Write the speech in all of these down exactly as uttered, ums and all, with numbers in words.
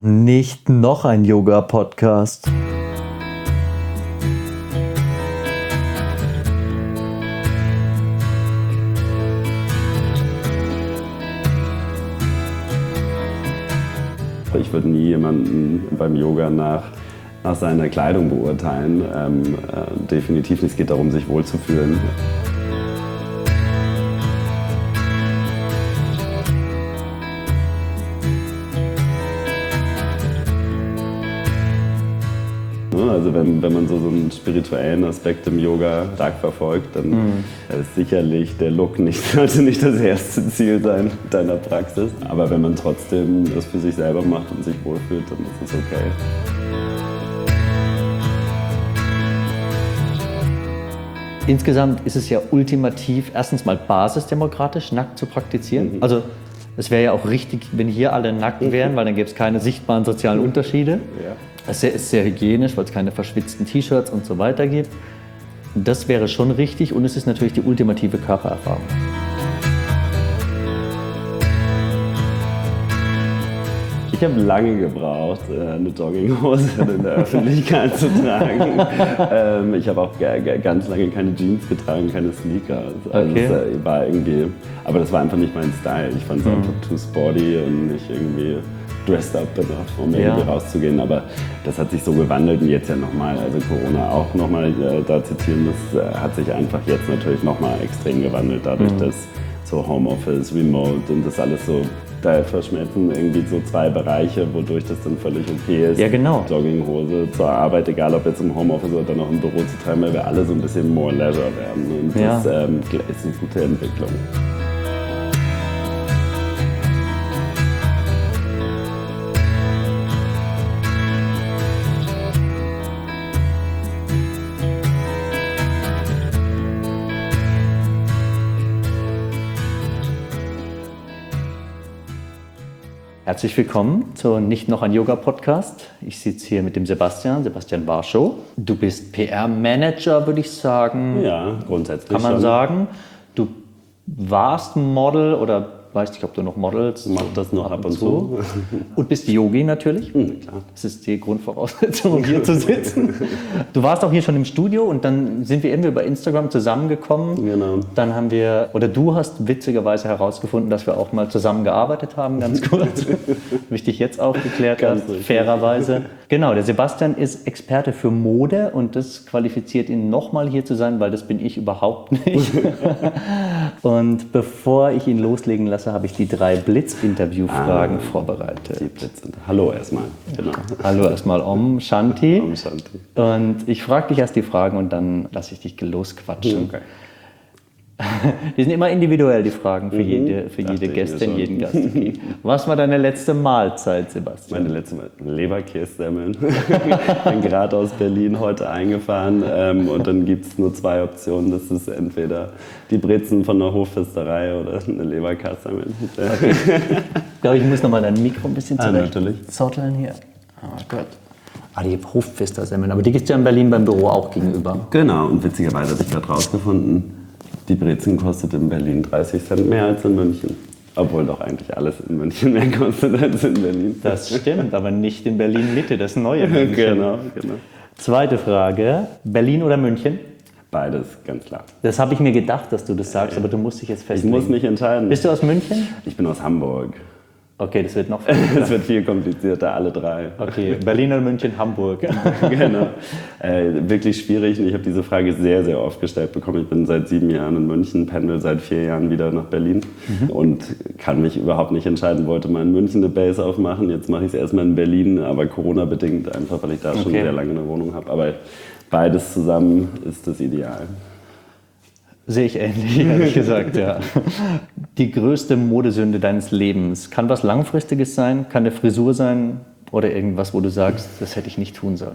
Nicht noch ein Yoga-Podcast. Ich würde nie jemanden beim Yoga nach, nach seiner Kleidung beurteilen. Ähm, äh, definitiv nicht. Es geht darum, sich wohlzufühlen. Also wenn, wenn man so, so einen spirituellen Aspekt im Yoga stark verfolgt, dann mhm. ist sicherlich der Look nicht, sollte nicht das erste Ziel sein deiner Praxis. Aber wenn man trotzdem das für sich selber macht und sich wohlfühlt, dann ist es okay. Insgesamt ist es ja ultimativ, erstens mal basisdemokratisch, nackt zu praktizieren. Mhm. Also es wäre ja auch richtig, wenn hier alle nackt wären, weil dann gäbe es keine sichtbaren sozialen Unterschiede. Ja. Es ist sehr hygienisch, weil es keine verschwitzten T-Shirts und so weiter gibt. Das wäre schon richtig und es ist natürlich die ultimative Körpererfahrung. Ich habe lange gebraucht, eine Jogginghose in der Öffentlichkeit zu tragen. Ich habe auch ganz lange keine Jeans getragen, keine Sneaker. Also okay. Das war irgendwie, aber das war einfach nicht mein Style. Ich fand es mhm. einfach too sporty und nicht irgendwie dressed up enough, um ja. irgendwie rauszugehen. Aber das hat sich so gewandelt und jetzt ja nochmal, also Corona auch nochmal äh, da zitieren, das äh, hat sich einfach jetzt natürlich nochmal extrem gewandelt, dadurch, mhm. dass so Homeoffice, Remote und das alles so, da verschmelzen irgendwie so zwei Bereiche, wodurch das dann völlig okay ist, ja, genau. Jogginghose zur Arbeit, egal ob jetzt im Homeoffice oder noch im Büro zu treiben, weil wir alle so ein bisschen more leisure werden. Und ja. das ähm, ist eine gute Entwicklung. Herzlich willkommen zu Nicht noch ein Yoga-Podcast. Ich sitze hier mit dem Sebastian, Sebastian Warschow. Du bist P R-Manager, würde ich sagen. Ja, grundsätzlich kann man schon. sagen. Du warst Model oder weiß nicht, ob du noch modelst. Mach das noch ab, ab und zu. Und bist Yogi natürlich. Mhm, klar. Das ist die Grundvoraussetzung, um hier zu sitzen. Du warst auch hier schon im Studio und dann sind wir irgendwie über Instagram zusammengekommen. Genau. Dann haben wir, oder du hast witzigerweise herausgefunden, dass wir auch mal zusammengearbeitet haben, ganz kurz. Habe ich dich jetzt aufgeklärt, hast, fairerweise. Genau, der Sebastian ist Experte für Mode und das qualifiziert ihn nochmal hier zu sein, weil das bin ich überhaupt nicht. Und bevor ich ihn loslegen lasse, habe ich die drei Blitz-Interview-Fragen ah, vorbereitet. Die Blitz Hallo erstmal. Genau. Hallo erstmal Om Shanti. Om Shanti. Und ich frage dich erst die Fragen und dann lasse ich dich losquatschen. Okay. Die sind immer individuell, die Fragen für mhm. jede, für jede Gästin, jeden Gast. Okay. Was war deine letzte Mahlzeit, Sebastian? Meine letzte Mahlzeit? Leberkässemmeln. Ich bin gerade aus Berlin heute eingefahren ähm, und dann gibt es nur zwei Optionen. Das ist entweder die Brezen von der Hoffesterei oder eine Leberkässemmel. Okay. Ich glaube, ich muss nochmal dein Mikro ein bisschen zurecht ah, zotteln hier. Oh Gott. Ah, die Hoffestersemmeln. Aber die gibt es ja in Berlin beim Büro auch gegenüber. Genau, und witzigerweise habe ich gerade rausgefunden, die Brezen kostet in Berlin dreißig Cent mehr als in München. Obwohl doch eigentlich alles in München mehr kostet als in Berlin. Das stimmt, aber nicht in Berlin-Mitte, das neue München. Genau, genau. Zweite Frage, Berlin oder München? Beides, ganz klar. Das habe ich mir gedacht, dass du das sagst, aber du musst dich jetzt festlegen. Ich muss mich entscheiden. Bist du aus München? Ich bin aus Hamburg. Okay, das wird noch Das wird viel komplizierter, alle drei. Okay, Berlin oder München, Hamburg. Genau. Äh, wirklich schwierig. Ich habe diese Frage sehr, sehr oft gestellt bekommen. Ich bin seit sieben Jahren in München, pendel seit vier Jahren wieder nach Berlin mhm. und kann mich überhaupt nicht entscheiden. Wollte mal in München eine Base aufmachen, jetzt mache ich es erstmal in Berlin, aber Corona-bedingt, einfach weil ich da okay. schon sehr lange eine Wohnung habe. Aber beides zusammen ist das Ideal. Sehe ich ähnlich, ehrlich gesagt, ja. Die größte Modesünde deines Lebens, kann was Langfristiges sein, kann eine Frisur sein oder irgendwas, wo du sagst, das hätte ich nicht tun sollen?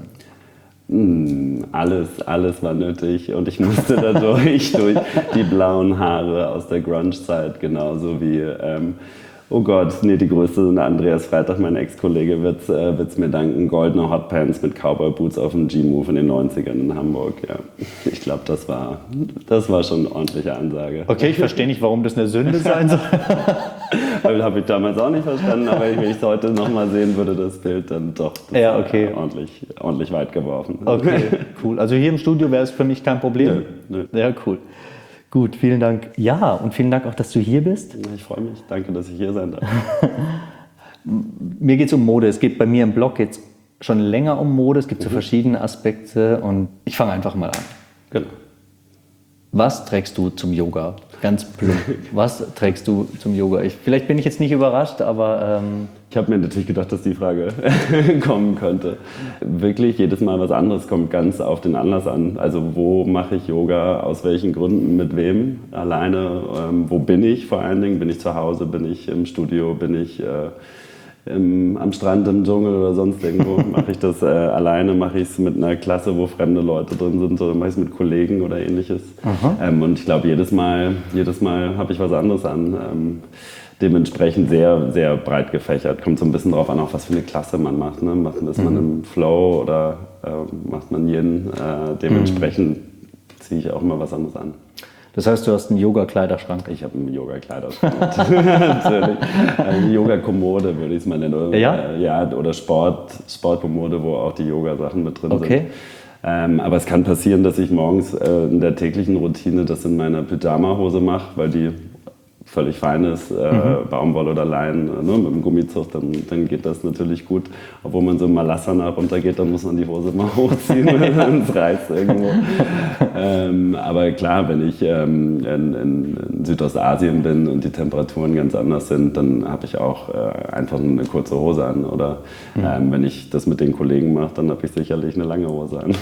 Mm, alles, alles war nötig und ich musste dadurch durch die blauen Haare aus der Grunge-Zeit, genauso wie... Ähm, Oh Gott, nee, die größte sind Andreas Freitag, mein Ex-Kollege, wird es äh, mir danken. Goldene Hotpants mit Cowboy-Boots auf dem G-Move in den neunzigern in Hamburg. Ja. Ich glaube, das war, das war schon eine ordentliche Ansage. Okay, ich verstehe nicht, warum das eine Sünde sein soll. Habe ich damals auch nicht verstanden, aber wenn ich es heute nochmal sehen würde, das Bild, dann doch das ja, okay. ordentlich, ordentlich weit geworfen. Okay, cool. Also hier im Studio wäre es für mich kein Problem? Nö, nö. Ja, cool. Gut, vielen Dank. Ja, und vielen Dank auch, dass du hier bist. Ich freue mich. Danke, dass ich hier sein darf. Mir geht es um Mode. Es geht bei mir im Blog jetzt schon länger um Mode. Es gibt so verschiedene Aspekte und ich fange einfach mal an. Genau. Was trägst du zum Yoga? Ganz plump. Was trägst du zum Yoga? Ich, vielleicht bin ich jetzt nicht überrascht, aber... Ähm ich habe mir natürlich gedacht, dass die Frage kommen könnte. Wirklich jedes Mal was anderes, kommt ganz auf den Anlass an. Also wo mache ich Yoga, aus welchen Gründen, mit wem, alleine, ähm, wo bin ich vor allen Dingen? Bin ich zu Hause, bin ich im Studio, bin ich... Äh, Im, am Strand, im Dschungel oder sonst irgendwo. Mache ich das äh, alleine, mache ich es mit einer Klasse, wo fremde Leute drin sind, oder mache ich es mit Kollegen oder ähnliches. Ähm, und ich glaube, jedes Mal, jedes Mal habe ich was anderes an. Ähm, dementsprechend sehr, sehr breit gefächert. Kommt so ein bisschen darauf an, auch was für eine Klasse man macht. Ne? Macht ist man im Flow oder äh, macht man Yin? Äh, dementsprechend ziehe ich auch immer was anderes an. Das heißt, du hast einen Yoga-Kleiderschrank? Ich habe einen Yoga-Kleiderschrank. Natürlich. Eine Yoga-Kommode würde ich es mal nennen. Oder, ja? Äh, ja, oder Sport, Sportkommode, wo auch die Yoga-Sachen mit drin okay. sind. Ähm, aber es kann passieren, dass ich morgens äh, in der täglichen Routine das in meiner Pyjama-Hose mache, weil die völlig fein ist, äh, mhm. Baumwolle oder Leinen, äh, ne, mit dem Gummizug, dann, dann geht das natürlich gut. Obwohl man so im Malasana runtergeht, dann muss man die Hose mal hochziehen, sonst reißt irgendwo. ähm, aber klar, wenn ich ähm, in, in, in Südostasien bin und die Temperaturen ganz anders sind, dann habe ich auch äh, einfach eine kurze Hose an. Oder mhm. ähm, wenn ich das mit den Kollegen mache, dann habe ich sicherlich eine lange Hose an.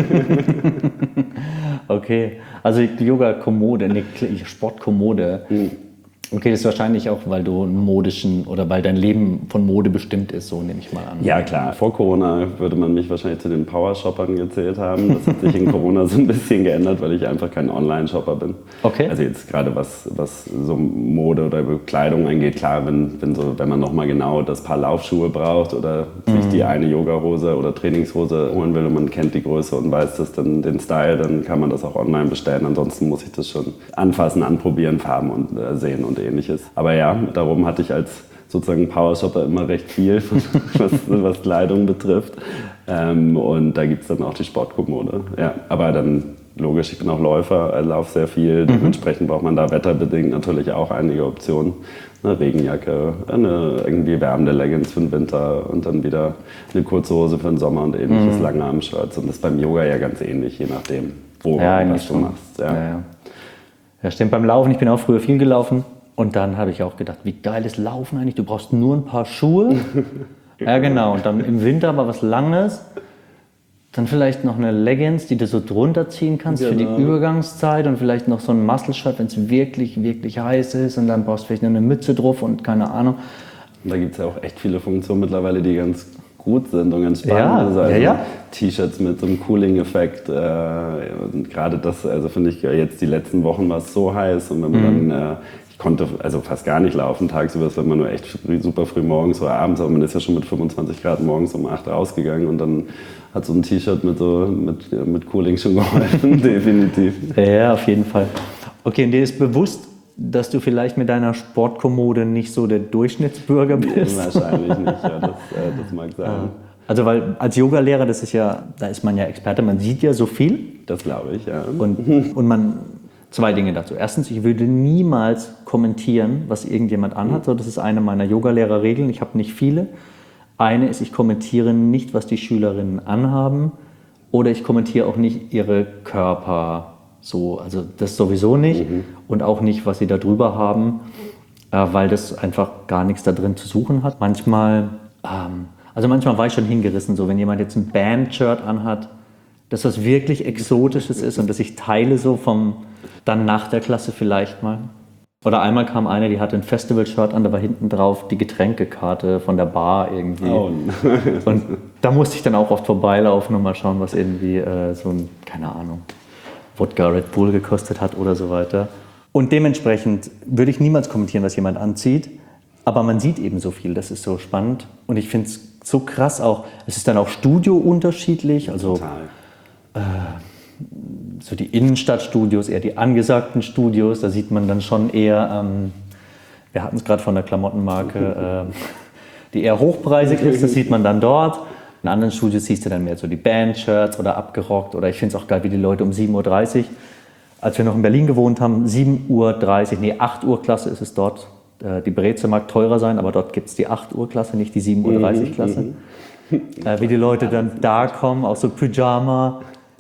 Okay, also die Yoga-Kommode, eine Sportkommode. Mhm. Okay, das ist wahrscheinlich auch, weil du einen modischen oder weil dein Leben von Mode bestimmt ist, so nehme ich mal an. Ja klar, vor Corona würde man mich wahrscheinlich zu den Power-Shoppern gezählt haben. Das hat sich in Corona so ein bisschen geändert, weil ich einfach kein Online-Shopper bin. Okay. Also jetzt gerade was, was so Mode oder Bekleidung angeht, klar, wenn, wenn, so, wenn man nochmal genau das Paar Laufschuhe braucht oder mhm. sich die eine Yogahose oder Trainingshose holen will und man kennt die Größe und weiß das dann den Style, dann kann man das auch online bestellen. Ansonsten muss ich das schon anfassen, anprobieren, Farben und äh, sehen und ähnliches. Aber ja, darum hatte ich als sozusagen Power-Shopper immer recht viel, was, was Kleidung betrifft. Ähm, und da gibt es dann auch die Sportkommode. Ja, aber dann logisch, ich bin auch Läufer, laufe sehr viel. Dementsprechend braucht man da wetterbedingt natürlich auch einige Optionen. Eine Regenjacke, eine irgendwie wärmende Leggings für den Winter und dann wieder eine kurze Hose für den Sommer und ähnliches, mhm. lange Armshirts. Und das ist beim Yoga ja ganz ähnlich, je nachdem, wo ja, und was du machst. Ja. Ja, ja. Ja, stimmt, beim Laufen, ich bin auch früher viel gelaufen. Und dann habe ich auch gedacht, wie geil ist Laufen eigentlich? Du brauchst nur ein paar Schuhe. Ja, genau. Und dann im Winter mal was Langes. Dann vielleicht noch eine Leggings, die du so drunter ziehen kannst genau. für die Übergangszeit. Und vielleicht noch so ein Muscle-Shirt, wenn es wirklich, wirklich heiß ist. Und dann brauchst du vielleicht noch eine Mütze drauf und keine Ahnung. Und da gibt es ja auch echt viele Funktionen mittlerweile, die ganz gut sind und ganz spannend. Ja, also ja, ja. T-Shirts mit so einem Cooling-Effekt. Äh, und gerade das, also finde ich, jetzt die letzten Wochen war es so heiß. Und wenn man mhm. dann... Äh, Ich konnte also fast gar nicht laufen tagsüber, das war immer nur echt früh, super früh morgens oder abends, aber man ist ja schon mit fünfundzwanzig Grad morgens um acht rausgegangen und dann hat so ein T-Shirt mit, so, mit, mit Cooling schon geholfen, definitiv. Ja, auf jeden Fall. Okay, und dir ist bewusst, dass du vielleicht mit deiner Sportkommode nicht so der Durchschnittsbürger bist? Wahrscheinlich nicht, ja, das, äh, das mag sein. Also weil als Yogalehrer, das ist ja, da ist man ja Experte, man sieht ja so viel. Das glaube ich, ja. Und, und man... Zwei Dinge dazu. Erstens, ich würde niemals kommentieren, was irgendjemand anhat. So, das ist eine meiner Yoga-Lehrer-Regeln. Ich habe nicht viele. Eine ist, ich kommentiere nicht, was die Schülerinnen anhaben. Oder ich kommentiere auch nicht ihre Körper. So, also das sowieso nicht. Mhm. Und auch nicht, was sie da drüber haben, äh, weil das einfach gar nichts da drin zu suchen hat. Manchmal, ähm, also manchmal war ich schon hingerissen, so wenn jemand jetzt ein Band-Shirt anhat, dass was wirklich Exotisches ist und dass ich teile so vom... Dann nach der Klasse vielleicht mal. Oder einmal kam eine, die hatte ein Festival-Shirt an, da war hinten drauf die Getränkekarte von der Bar irgendwie. Oh. Und da musste ich dann auch oft vorbeilaufen und mal schauen, was irgendwie äh, so ein, keine Ahnung, Wodka Red Bull gekostet hat oder so weiter. Und dementsprechend würde ich niemals kommentieren, was jemand anzieht. Aber man sieht eben so viel, das ist so spannend. Und ich finde es so krass auch, es ist dann auch Studio unterschiedlich. Also, Total. Äh, so die Innenstadtstudios, eher die angesagten Studios, da sieht man dann schon eher, ähm, Wir hatten es gerade von der Klamottenmarke, äh, die eher hochpreisig ist, das sieht man dann dort. In anderen Studios siehst du dann mehr so die Band-Shirts oder abgerockt. Oder ich finde es auch geil, wie die Leute um sieben Uhr dreißig, als wir noch in Berlin gewohnt haben, sieben Uhr dreißig, nee, acht Uhr Klasse ist es dort. Äh, die Breze mag teurer sein, aber dort gibt es die acht Uhr Klasse, nicht die sieben Uhr dreißig Klasse. Mhm, äh, wie die Leute dann da kommen, auch so Pyjama,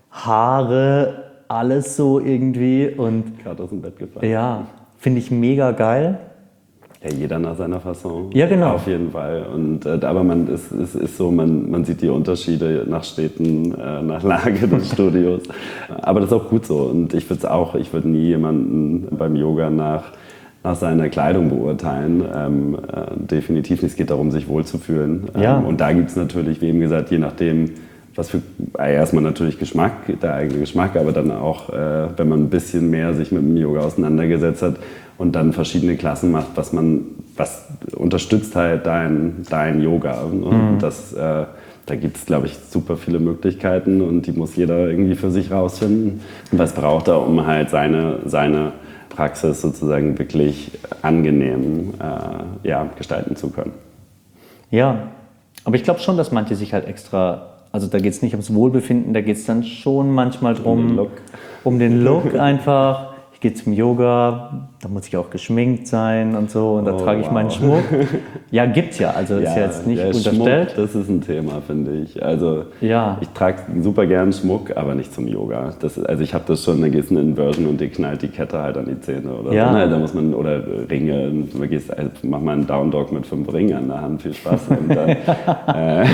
Haare, alles so irgendwie. Und gerade aus dem Bett gefallen. Ja, finde ich mega geil. Ja, jeder nach seiner Fasson. Ja, genau. Auf jeden Fall. Und, äh, aber man ist, ist, ist so, man, man sieht die Unterschiede nach Städten, äh, nach Lage des Studios. Aber das ist auch gut so. Und ich würde auch, ich würde nie jemanden beim Yoga nach, nach seiner Kleidung beurteilen. Ähm, äh, definitiv nicht. Es geht darum, sich wohlzufühlen. Ähm, ja. Und da gibt es natürlich, wie eben gesagt, je nachdem, was für, erstmal natürlich Geschmack, der eigene Geschmack, aber dann auch, äh, wenn man ein bisschen mehr sich mit dem Yoga auseinandergesetzt hat, und dann verschiedene Klassen macht, was man, was unterstützt halt dein, dein Yoga. Und mhm. das, äh, da gibt es, glaube ich, super viele Möglichkeiten und die muss jeder irgendwie für sich rausfinden. Was braucht er, um halt seine, seine Praxis sozusagen wirklich angenehm äh, ja, gestalten zu können. Ja, aber ich glaube schon, dass manche sich halt extra, also da geht es nicht ums Wohlbefinden, da geht es dann schon manchmal drum, um den Look, um den Look einfach. Ich gehe zum Yoga, da muss ich auch geschminkt sein und so und da oh, trage ich wow. meinen Schmuck. Ja, gibt's ja, also ja, ist ja jetzt nicht unterstellt. Schmuck, das ist ein Thema, finde ich. Also ja. ich trage super gern Schmuck, aber nicht zum Yoga. Das, also ich habe das schon, da gehst du in eine Inversion und dir knallt die Kette halt an die Zähne oder ja. so. Da muss man, oder Ringe, du gehst, also mach mal einen Down Dog mit fünf Ringen an der Hand, viel Spaß. Und dann, äh,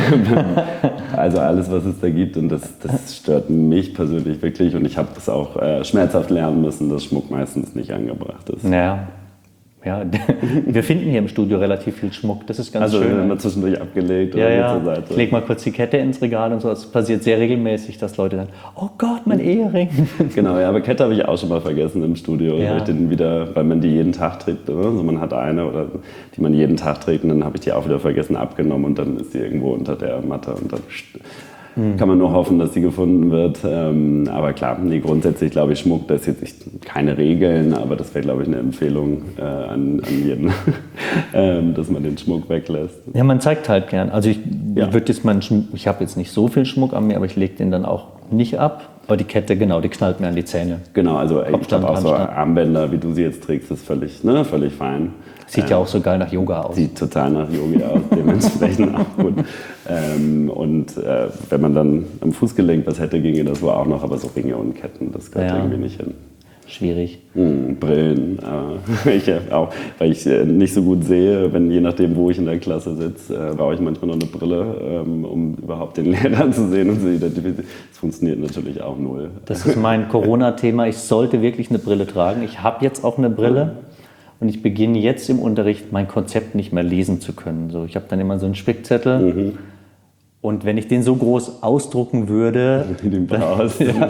also alles, was es da gibt und das, das stört mich persönlich wirklich und ich habe das auch äh, schmerzhaft lernen müssen, dass Schmuck meistens nicht angebracht ist. Ja, ja. Wir finden hier im Studio relativ viel Schmuck, das ist ganz also, schön. Also immer zwischendurch abgelegt ja, oder ja. zur Seite. Ich lege mal kurz die Kette ins Regal und so, es passiert sehr regelmäßig, dass Leute dann, oh Gott, mein Ehering. Genau, ja, aber Kette habe ich auch schon mal vergessen im Studio, ja. weil, ich den wieder, weil man die jeden Tag trägt, oder? Also man hat eine, oder, die man jeden Tag trägt und dann habe ich die auch wieder vergessen abgenommen und dann ist die irgendwo unter der Matte und dann kann man nur hoffen, dass sie gefunden wird. Ähm, aber klar, nee, grundsätzlich glaube ich, Schmuck, das ist jetzt nicht, keine Regeln, aber das wäre, glaube ich, eine Empfehlung äh, an, an jeden, ähm, dass man den Schmuck weglässt. Ja, man zeigt halt gern. Also ich, ja. ich, jetzt meinen Schmuck, ich habe jetzt nicht so viel Schmuck an mir, aber ich lege den dann auch nicht ab. Aber die Kette, genau, die knallt mir an die Zähne. Genau, also ey, ich habe auch so Armbänder, wie du sie jetzt trägst, ist völlig, ne, völlig fein. Sieht ähm, ja auch so geil nach Yoga aus. Sieht total nach Yoga aus, dementsprechend auch gut. Ähm, und äh, wenn man dann am Fußgelenk was hätte, ginge das wohl auch noch, aber so Ringe und Ketten, das gehört ja. irgendwie nicht hin. Schwierig. Hm, Brillen, äh, ich auch, weil ich äh, nicht so gut sehe, wenn je nachdem, wo ich in der Klasse sitze, äh, brauche ich manchmal noch eine Brille, ähm, um überhaupt den Lehrer zu sehen und zu identifizieren. Das funktioniert natürlich auch null. Das ist mein Corona-Thema. Ich sollte wirklich eine Brille tragen. Ich habe jetzt auch eine Brille. Und ich beginne jetzt im Unterricht, mein Konzept nicht mehr lesen zu können. So, ich habe dann immer so einen Spickzettel. Mhm. Und wenn ich den so groß ausdrucken würde, den brauchst du ja.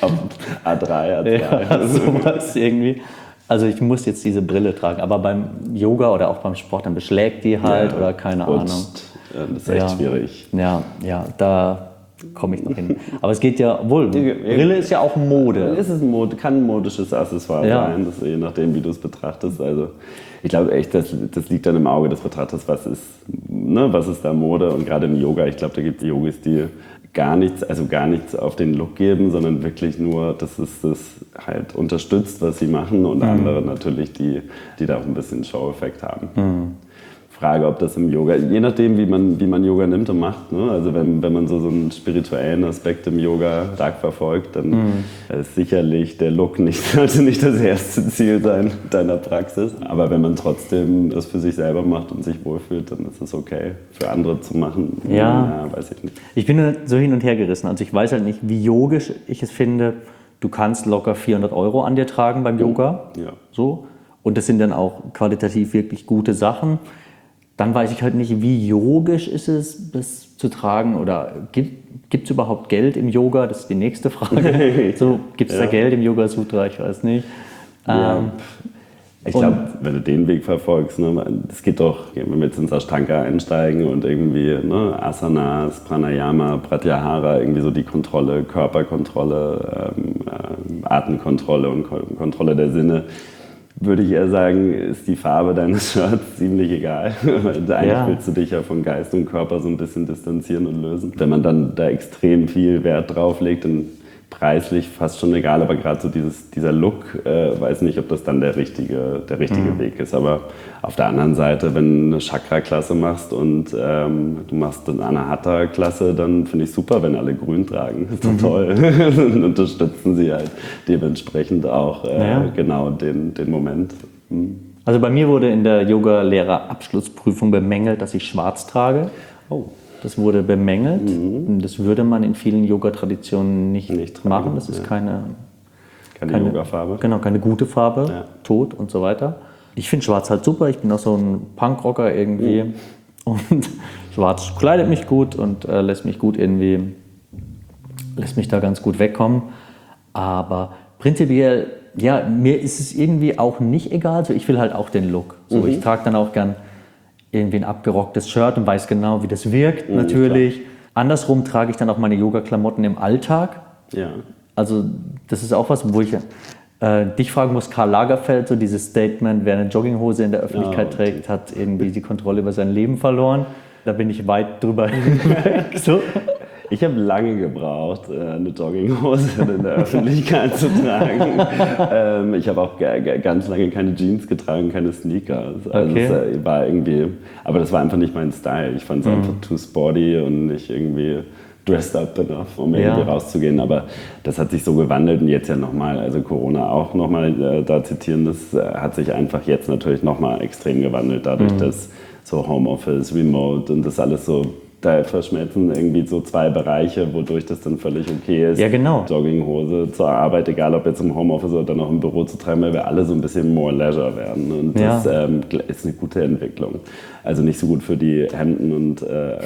A drei, A zwei. Ja, sowas irgendwie. Also ich muss jetzt diese Brille tragen. Aber beim Yoga oder auch beim Sport, dann beschlägt die halt ja, oder keine rutscht. Ahnung. Das ist echt ja. schwierig. Ja, ja, da komme ich noch hin. Aber es geht ja wohl. Brille ist ja auch Mode. Es ist ein Mode, kann ein modisches Accessoire ja. sein, das, je nachdem, wie du es betrachtest. Also ich glaube echt, das, das liegt dann im Auge des Betrachters, was ist, ne, was ist da Mode. Und gerade im Yoga, ich glaube, da gibt es Yogis, die gar nichts, also gar nichts auf den Look geben, sondern wirklich nur, dass es das halt unterstützt, was sie machen. Und mhm. andere natürlich, die, die da auch ein bisschen Show-Effekt haben. Mhm. Frage, ob das im Yoga, je nachdem, wie man, wie man Yoga nimmt und macht. Ne? Also wenn, wenn man so, so einen spirituellen Aspekt im Yoga stark verfolgt, dann mhm. ist sicherlich der Look nicht, sollte nicht das erste Ziel sein deiner Praxis. Aber wenn man trotzdem das für sich selber macht und sich wohlfühlt, dann ist es okay, für andere zu machen. Ja, ja weiß ich nicht. Ich bin so hin und her gerissen. Also ich weiß halt nicht, wie yogisch ich es finde. Du kannst locker vierhundert Euro an dir tragen beim Yoga. Ja. So. Und das sind dann auch qualitativ wirklich gute Sachen. Dann weiß ich halt nicht, wie yogisch ist es, das zu tragen oder gibt es überhaupt Geld im Yoga? Das ist die nächste Frage. So, gibt es ja. da Geld im Yoga Sutra? Ich weiß nicht. Ja. Ähm, ich glaube, wenn du den Weg verfolgst, ne, es geht doch, wenn wir jetzt ins Ashtanga einsteigen und irgendwie ne, Asanas, Pranayama, Pratyahara, irgendwie so die Kontrolle, Körperkontrolle, ähm, äh, Atemkontrolle und Ko- Kontrolle der Sinne, würde ich eher sagen, ist die Farbe deines Shirts ziemlich egal. Eigentlich ja. willst du dich ja von Geist und Körper so ein bisschen distanzieren und lösen. Wenn man dann da extrem viel Wert drauf legt, dann preislich fast schon egal, aber gerade so dieses, dieser Look, äh, weiß nicht, ob das dann der richtige, der richtige mhm. Weg ist. Aber auf der anderen Seite, wenn du eine Chakra-Klasse machst und ähm, du machst eine Anahata-Klasse, dann finde ich super, wenn alle grün tragen. Das ist doch mhm. toll. Dann unterstützen sie halt dementsprechend auch äh, naja. genau den, den Moment. Mhm. Also bei mir wurde in der Yoga-Lehrer-Abschlussprüfung bemängelt, dass ich schwarz trage. Oh. Das wurde bemängelt. Mhm. Das würde man in vielen Yoga-Traditionen nicht, nicht machen. Das ist ja. keine, keine, keine Yoga-Farbe. Genau, keine gute Farbe. Ja. Tod und so weiter. Ich finde Schwarz halt super. Ich bin auch so ein Punkrocker irgendwie. Mhm. Und Schwarz kleidet mich gut und äh, lässt mich gut irgendwie, lässt mich da ganz gut wegkommen. Aber prinzipiell, ja, mir ist es irgendwie auch nicht egal. Also ich will halt auch den Look. So, mhm. Ich trage dann auch gern irgendwie ein abgerocktes Shirt und weiß genau, wie das wirkt, mhm, natürlich. Klar. Andersrum trage ich dann auch meine Yoga-Klamotten im Alltag. Ja. Also das ist auch was, wo ich äh, dich fragen muss, Karl Lagerfeld, so dieses Statement, wer eine Jogginghose in der Öffentlichkeit ja, trägt, hat irgendwie die Kontrolle über sein Leben verloren. Da bin ich weit drüber hinweg. So. Ich habe lange gebraucht, eine Jogginghose in der Öffentlichkeit zu tragen. Ich habe auch ganz lange keine Jeans getragen, keine Sneaker. Also okay. Es war irgendwie, aber das war einfach nicht mein Style. Ich fand es mhm. einfach too sporty und nicht irgendwie dressed up enough, um irgendwie ja. rauszugehen. Aber das hat sich so gewandelt und jetzt ja nochmal, also Corona auch nochmal da zitieren, das hat sich einfach jetzt natürlich nochmal extrem gewandelt, dadurch, mhm. dass so Homeoffice, Remote und das alles so, da verschmelzen irgendwie so zwei Bereiche, wodurch das dann völlig okay ist, ja, genau. Jogginghose zur Arbeit, egal ob jetzt im Homeoffice oder dann auch im Büro zu treiben, weil wir alle so ein bisschen more leisure werden. Und ja. das ähm, ist eine gute Entwicklung. Also nicht so gut für die Hemden- und äh,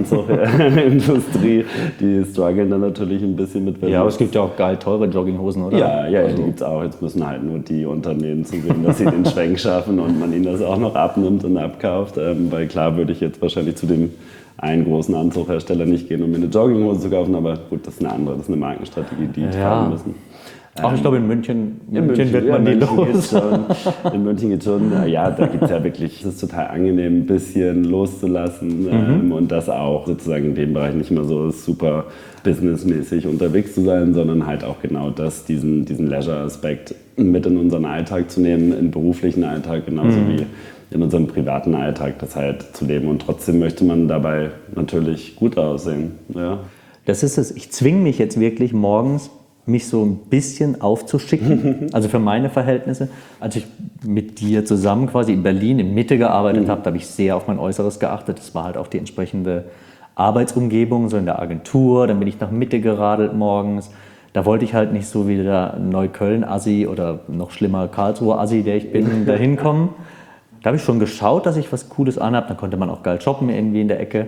Anzugindustrie, die strugglen dann natürlich ein bisschen mit. Ja, aber es gibt ja auch geil teure Jogginghosen, oder? Ja, ja, also. Die gibt es auch. Jetzt müssen halt nur die Unternehmen zusehen, dass sie den Schwenk schaffen und man ihnen das auch noch abnimmt und abkauft. Ähm, weil klar würde ich jetzt wahrscheinlich zu dem einen großen Anzughersteller nicht gehen, um mir eine Jogginghose zu kaufen, aber gut, das ist eine andere, das ist eine Markenstrategie, die die ja. tragen müssen. Auch ähm, ich glaube, in München, in München wird man ja, die los. Schon, in München geht schon, ja, da gibt es ja wirklich, es ist total angenehm, ein bisschen loszulassen mhm. ähm, und das auch sozusagen in dem Bereich nicht immer so super businessmäßig unterwegs zu sein, sondern halt auch genau das, diesen, diesen Leisure-Aspekt mit in unseren Alltag zu nehmen, in beruflichen Alltag genauso mhm. wie in unserem privaten Alltag das halt zu leben. Und trotzdem möchte man dabei natürlich gut aussehen. Ja. Das ist es. Ich zwinge mich jetzt wirklich morgens, mich so ein bisschen aufzuschicken, also für meine Verhältnisse. Als ich mit dir zusammen quasi in Berlin in Mitte gearbeitet mhm. habe, da habe ich sehr auf mein Äußeres geachtet. Das war halt auch die entsprechende Arbeitsumgebung, so in der Agentur. Dann bin ich nach Mitte geradelt morgens. Da wollte ich halt nicht so wie der Neukölln-Assi oder noch schlimmer Karlsruhe-Assi, der ich bin, da hinkommen. Da habe ich schon geschaut, dass ich was Cooles anhabe. Dann konnte man auch geil shoppen irgendwie in der Ecke.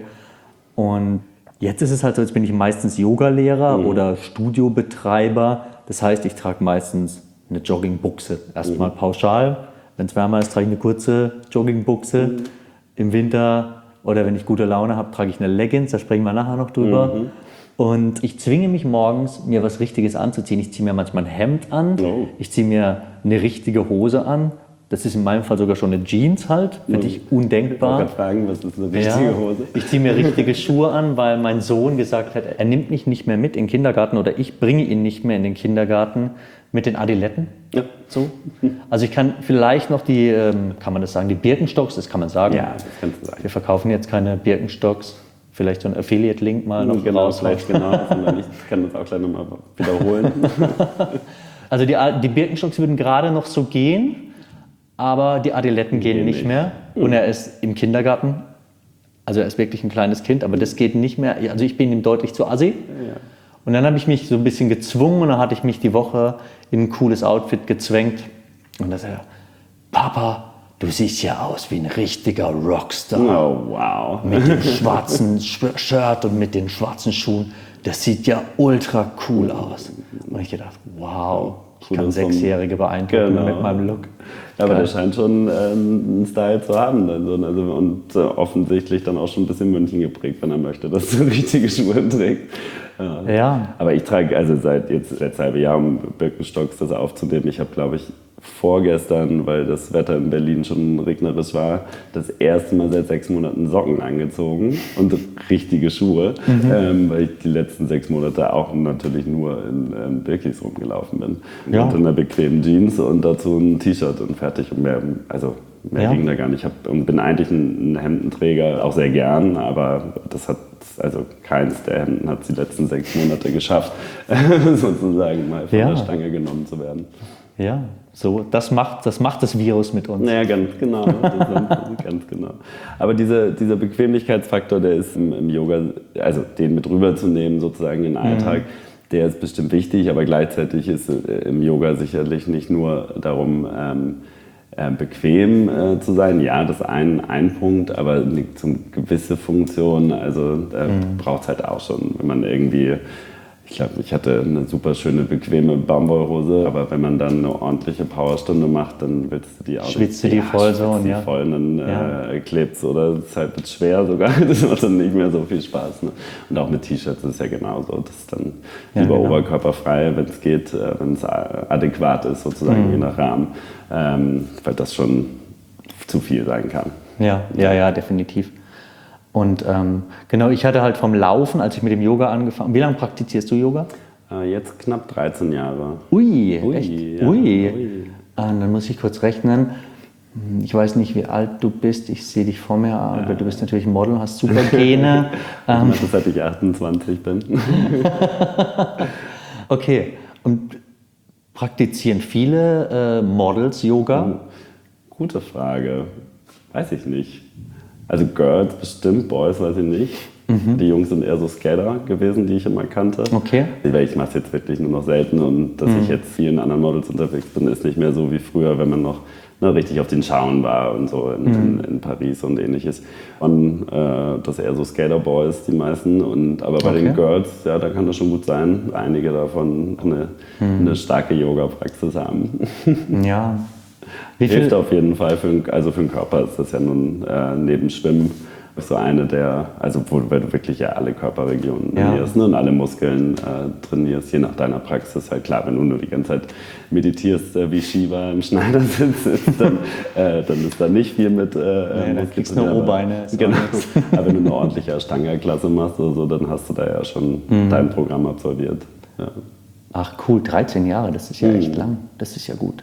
Und jetzt ist es halt so, jetzt bin ich meistens Yogalehrer mhm. oder Studiobetreiber. Das heißt, ich trage meistens eine Joggingbuchse. Erstmal mhm. pauschal. Wenn es wärmer ist, trage ich eine kurze Joggingbuchse. Mhm. Im Winter oder wenn ich gute Laune habe, trage ich eine Leggings. Da sprechen wir nachher noch drüber. Mhm. Und ich zwinge mich morgens, mir was Richtiges anzuziehen. Ich ziehe mir manchmal ein Hemd an. Oh. Ich ziehe mir eine richtige Hose an. Das ist in meinem Fall sogar schon eine Jeans halt, finde ich undenkbar. Ich wollte fragen, was ist eine richtige ja, Hose? Ich ziehe mir richtige Schuhe an, weil mein Sohn gesagt hat, er nimmt mich nicht mehr mit in den Kindergarten oder ich bringe ihn nicht mehr in den Kindergarten mit den Adiletten. Ja. So. Also ich kann vielleicht noch die, kann man das sagen, die Birkenstocks, das kann man sagen. Ja, das kannst du sagen. Wir verkaufen jetzt keine Birkenstocks. Vielleicht so ein Affiliate-Link mal noch genau, raus. Vielleicht genau, ich kann das auch gleich nochmal wiederholen. Also die, die Birkenstocks würden gerade noch so gehen. Aber die Adiletten gehen Geh nicht, nicht mehr und er ist im Kindergarten, also er ist wirklich ein kleines Kind, aber das geht nicht mehr, also ich bin ihm deutlich zu assi. Ja. Und dann habe ich mich so ein bisschen gezwungen und dann hatte ich mich die Woche in ein cooles Outfit gezwängt und da sagte er, Papa, du siehst ja aus wie ein richtiger Rockstar. Oh, wow. Mit dem schwarzen Shirt und mit den schwarzen Schuhen, das sieht ja ultra cool aus. Und ich dachte, wow. Ich kann Sechsjährige beeindrucken genau. mit meinem Look. Ja, aber der scheint schon äh, einen Style zu haben. Also, also, und äh, offensichtlich dann auch schon ein bisschen München geprägt, wenn er möchte, dass du richtige Schuhe trägst. Ja. ja. Aber ich trage also seit jetzt letztes halbe Jahr, um Birkenstocks das aufzunehmen, ich habe, glaube ich, vorgestern, weil das Wetter in Berlin schon regnerisch war, das erste Mal seit sechs Monaten Socken angezogen und richtige Schuhe, mhm. ähm, weil ich die letzten sechs Monate auch natürlich nur in ähm, Birkis rumgelaufen bin. Ja. Und in einer bequemen Jeans und dazu ein T-Shirt und fertig. Und mehr, also mehr ja. ging da gar nicht. Ich hab, und bin eigentlich ein, ein Hemdenträger, auch sehr gern, aber das hat, also keins der Hemden hat es die letzten sechs Monate geschafft, sozusagen mal von ja. der Stange genommen zu werden. Ja, so, das macht, das macht das Virus mit uns. Ja, ganz genau. ganz genau. Aber diese, dieser Bequemlichkeitsfaktor, der ist im, im Yoga, also den mit rüberzunehmen sozusagen in den Alltag, mhm. der ist bestimmt wichtig, aber gleichzeitig ist im Yoga sicherlich nicht nur darum, ähm, äh, bequem äh, zu sein. Ja, das ist ein, ein Punkt, aber eine gewisse Funktion, also äh, mhm. braucht es halt auch schon, wenn man irgendwie... Ich glaube, ich hatte eine super schöne, bequeme Baumwollhose, aber wenn man dann eine ordentliche Powerstunde macht, dann willst du die auch schwitzt du die ja, voll so und die ja. voll und dann ja. äh, klebt's oder es ist halt schwer sogar, das macht dann nicht mehr so viel Spaß. Ne? Und auch mit T-Shirts ist es ja genauso, das ist dann ja, lieber genau. oberkörperfrei, wenn es geht, äh, wenn es adäquat ist sozusagen, mhm. je nach Rahmen, ähm, weil das schon zu viel sein kann. Ja, ja, ja, definitiv. Und ähm, genau, ich hatte halt vom Laufen, als ich mit dem Yoga angefangen habe. Wie lange praktizierst du Yoga? Äh, jetzt knapp dreizehn Jahre. Ui, Ui echt? Ja, Ui. Ui. Ah, dann muss ich kurz rechnen. Ich weiß nicht, wie alt du bist. Ich sehe dich vor mir. Ja. Aber du bist natürlich ein Model, hast super Gene. Ich mache das, seit ich achtundzwanzig bin. Okay. Und praktizieren viele äh, Models Yoga? Oh, gute Frage. Weiß ich nicht. Also Girls bestimmt, Boys weiß ich nicht. Mhm. Die Jungs sind eher so Skater gewesen, die ich immer kannte. Okay. Ich mache es jetzt wirklich nur noch selten und dass mhm. ich jetzt vielen anderen Models unterwegs bin, ist nicht mehr so wie früher, wenn man noch ne, richtig auf den Schauen war und so in, mhm. in, in Paris und ähnliches. Und äh, das eher so Skater-Boys, die meisten. Und, aber bei okay. den Girls, ja, da kann das schon gut sein, einige davon eine, mhm. eine starke Yoga-Praxis haben. Ja. Wie viel? Hilft auf jeden Fall, für, also für den Körper ist das ja nun äh, neben Schwimmen so eine der, also wo du wirklich ja alle Körperregionen ja. trainierst, ne, und alle Muskeln äh, trainierst, je nach deiner Praxis. Halt klar, wenn du nur die ganze Zeit meditierst, äh, wie Shiva im Schneidersitz sitzt, dann, äh, dann ist da nicht viel mit äh, nee, dann kriegst du nur O-Beine. Genau. Aber wenn du eine ordentliche Ashtanga-Klasse machst oder so, dann hast du da ja schon mhm. dein Programm absolviert. Ja. Ach cool, dreizehn Jahre, das ist ja mhm. echt lang, das ist ja gut.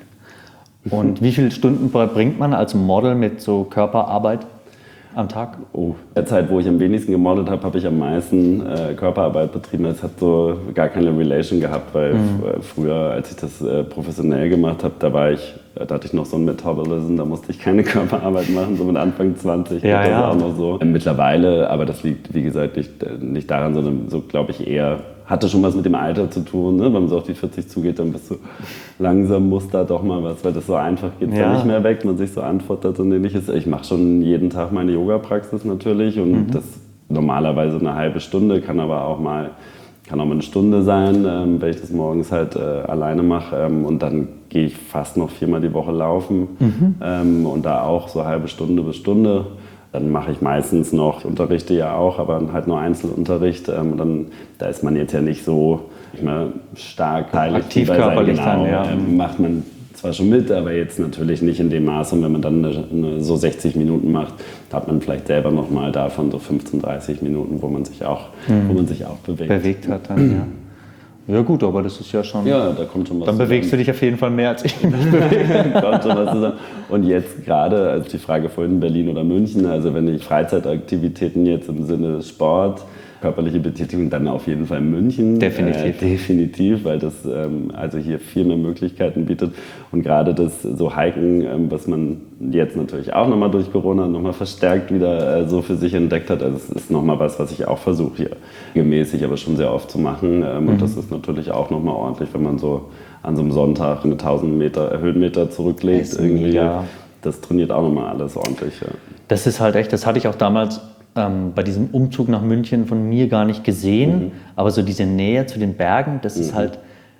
Und wie viele Stunden bringt man als Model mit so Körperarbeit am Tag? Oh, in der Zeit, wo ich am wenigsten gemodelt habe, habe ich am meisten äh, Körperarbeit betrieben. Es hat so gar keine Relation gehabt, weil mhm. f- früher, als ich das äh, professionell gemacht habe, da war ich, da hatte ich noch so ein Metabolism, da musste ich keine Körperarbeit machen, so mit Anfang zwanzig. Ja, das ja. auch noch so. Mittlerweile, aber das liegt, wie gesagt, nicht, nicht daran, sondern so, glaube ich, eher hatte schon was mit dem Alter zu tun, ne? Wenn man so auf die vierzig zugeht, dann bist du langsam, muss da doch mal was, weil das so einfach geht ja nicht mehr weg, man sich so antwortet und ähnliches. Ich mache schon jeden Tag meine Yoga-Praxis natürlich und mhm. das normalerweise eine halbe Stunde, kann aber auch mal, kann auch mal eine Stunde sein, ähm, wenn ich das morgens halt äh, alleine mache ähm, und dann gehe ich fast noch viermal die Woche laufen mhm. ähm, und da auch so halbe Stunde bis Stunde. Dann mache ich meistens noch, ich unterrichte ja auch, aber halt nur Einzelunterricht. Ähm, dann, da ist man jetzt ja nicht so nicht mehr stark aktiv körperlich genau, dann, ja. Ähm, macht man zwar schon mit, aber jetzt natürlich nicht in dem Maß. Und wenn man dann eine, eine, so sechzig Minuten macht, hat man vielleicht selber noch mal davon so fünfzehn, dreißig Minuten, wo man sich auch, mhm. wo man sich auch bewegt. Bewegt hat dann, ja. Ja gut, aber das ist ja schon... Ja, da kommt schon was Dann bewegst zusammen. Du dich auf jeden Fall mehr als ich mich bewege. Kommt schon was zusammen. Und jetzt gerade, also die Frage vorhin Berlin oder München, also wenn ich Freizeitaktivitäten jetzt im Sinne Sport, körperliche Betätigung, dann auf jeden Fall München. Definitiv. Äh, definitiv, weil das ähm, also hier viel mehr Möglichkeiten bietet. Und gerade das so Hiken, ähm, was man jetzt natürlich auch nochmal durch Corona nochmal verstärkt wieder äh, so für sich entdeckt hat. Also es ist nochmal was, was ich auch versuche hier gemäßig, aber schon sehr oft zu machen. Ähm, mhm. Und das ist natürlich auch nochmal ordentlich, wenn man so an so einem Sonntag eine tausend Meter Höhenmeter zurücklegt. Irgendwie. Ja. Das trainiert auch nochmal alles ordentlich. Ja. Das ist halt echt, das hatte ich auch damals ähm, bei diesem Umzug nach München von mir gar nicht gesehen. Mhm. Aber so diese Nähe zu den Bergen, das mhm. ist halt,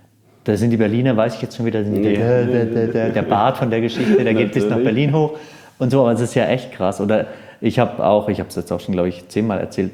da sind die Berliner, weiß ich jetzt schon wieder, sind die, der, der, der, der, der Bart von der Geschichte, der geht bis nach Berlin hoch und so, aber es ist ja echt krass. Oder ich habe auch, ich habe es jetzt auch schon, glaube ich, zehnmal erzählt,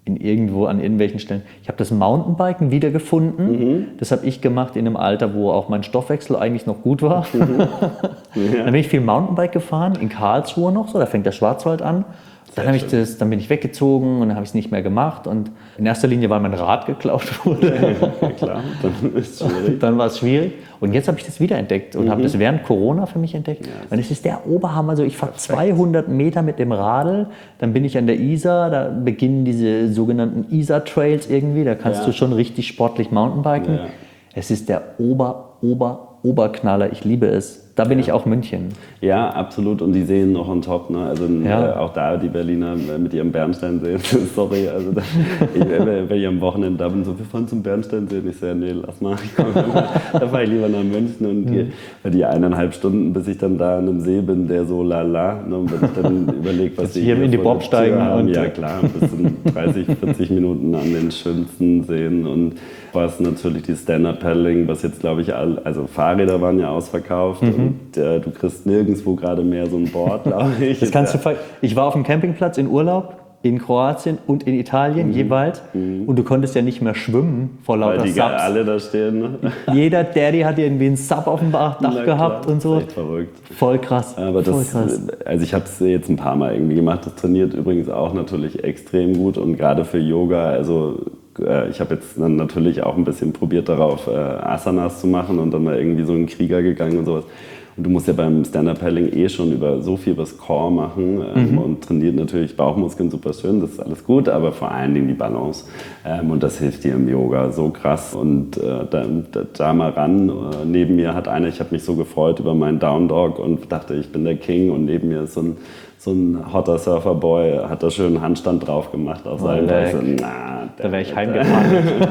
in irgendwo an irgendwelchen Stellen. Ich habe das Mountainbiken wiedergefunden. Mhm. Das habe ich gemacht in einem Alter, wo auch mein Stoffwechsel eigentlich noch gut war. Mhm. Ja. Dann bin ich viel Mountainbike gefahren, in Karlsruhe noch so, da fängt der Schwarzwald an. Dann, ich das, dann bin ich weggezogen und dann habe ich es nicht mehr gemacht. Und in erster Linie, weil mein Rad geklaut wurde. Ja, klar, dann ist es schwierig. Dann war es schwierig. Und jetzt habe ich das wiederentdeckt und mhm. habe das während Corona für mich entdeckt. Ja, und es ist der Oberhammer. Also ich fahre zweihundert Meter mit dem Radl, dann bin ich an der Isar, da beginnen diese sogenannten Isar-Trails irgendwie. Da kannst ja. du schon richtig sportlich Mountainbiken. Ja. Es ist der Ober, Ober, Oberknaller. Ich liebe es. Da bin ich auch München. Ja, absolut. Und die sehen noch on top. Ne? Also ja. äh, auch da die Berliner mit ihrem Bernsteinsee. Sorry, also da, ich, wenn ich am Wochenende da bin, so, wir fahren zum Bernsteinsee. Und ich sage, nee, lass mal. Ich komm, da fahre ich lieber nach München. Und mhm. die, die eineinhalb Stunden, bis ich dann da an einem See bin, der so lala. Ne? Und wenn ich dann überlege, was die hier in die Bob steigen. Haben, ja klar, bis zu dreißig, vierzig Minuten an den schönsten Seen. Und was natürlich die Stand-Up-Paddling, was jetzt glaube ich, all, also Fahrräder waren ja ausverkauft. Mhm. Und äh, du kriegst nirgendwo gerade mehr so ein Board, glaube ich. Das kannst du, ich war auf dem Campingplatz in Urlaub, in Kroatien und in Italien mhm. jeweils. Mhm. Und du konntest ja nicht mehr schwimmen vor lauter Weil die Subs. alle da stehen. Ne? Jeder Daddy hat irgendwie einen Sub auf dem Dach Na, gehabt klar. und so. Das ist echt verrückt. Voll krass. Aber das, Voll krass. Also ich habe es jetzt ein paar Mal irgendwie gemacht. Das trainiert übrigens auch natürlich extrem gut. Und gerade für Yoga, also ich habe jetzt dann natürlich auch ein bisschen probiert darauf, Asanas zu machen und dann mal irgendwie so einen Krieger gegangen und sowas. Und du musst ja beim Stand-Up-Paddling eh schon über so viel was Core machen ähm, mhm. und trainiert natürlich Bauchmuskeln super schön, das ist alles gut, aber vor allen Dingen die Balance. Ähm, und das hilft dir im Yoga so krass. Und äh, da, da, da mal ran, äh, neben mir hat einer, ich habe mich so gefreut über meinen Down Dog und dachte, ich bin der King, und neben mir ist so ein so ein hotter Surferboy, hat da schön einen Handstand drauf gemacht auf seinem Bein. So, na, da wäre ich heimgefahren.